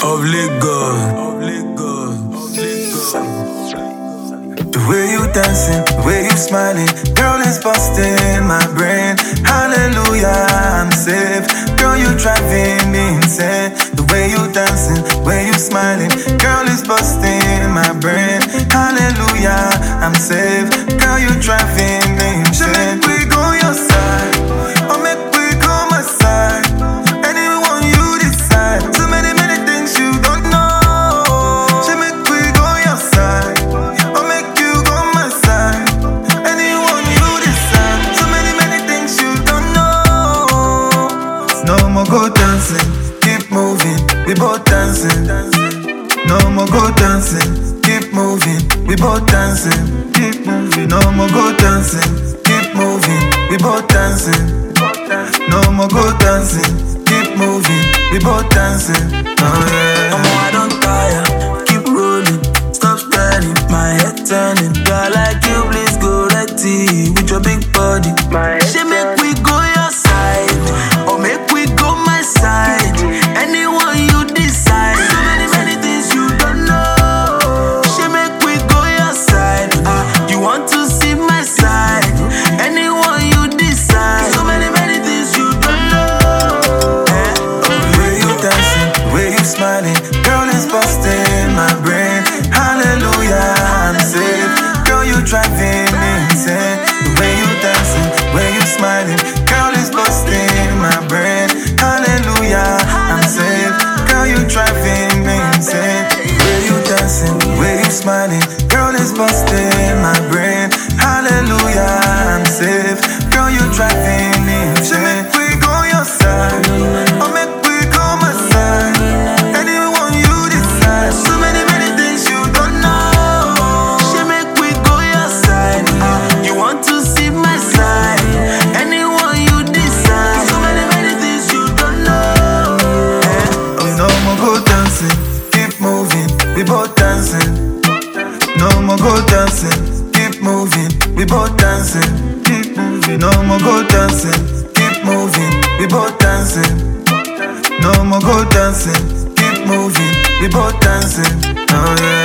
of Lagos. The way you dancing, the way you smiling, girl, is busting my brain. Hallelujah, I'm safe. Girl, you driving me insane. The way you dancing, the way you smiling, girl, is busting my brain. Hallelujah, I'm safe. Girl, you driving me insane. Make we go your side, or make we go my side. Anyone you decide. So many things you don't know. She make we go your side, or make you go my side. Anyone you decide. So many things you don't know. No more go dancing, keep moving, we both dancing. No more go dancing, keep moving, we both dancing. Keep moving, no more go dancing, keep moving, we both dancing. No more go dancing, keep moving, we both dancing. Oh yeah. I don't tire, keep rolling, stop staring, my head turning. Girl like you, please go ready with your big body. She make we go your side, or make we go my side. Anyone you decide. So many things you don't know. She make we go your side. You want to see my side. Anyone you decide. So many things you don't know. The way you dancing, the way you smiling, girl, is busting my brain. Hallelujah, I'm safe. Girl, you driving me insane. The way you dancing, the way you smiling, girl, is busting my brain. Hallelujah, I'm safe. Girl, you driving me insane. The way you dancing, the way you smiling, girl, is busting my brain. Hallelujah, I'm safe. Girl, you driving me insane. Make we go your side, or make we go my side. Anyone you decide. So many things you don't know. She make we go your side. You want to see my side. Anyone you decide. So many things you don't know. No more go dancing, keep moving, we both dancing. No more go dancing, keep moving, we both dancing. Keep moving, no more go dancing, keep moving, we both dancing. No more go dancing, keep moving, we both dancing. Oh yeah.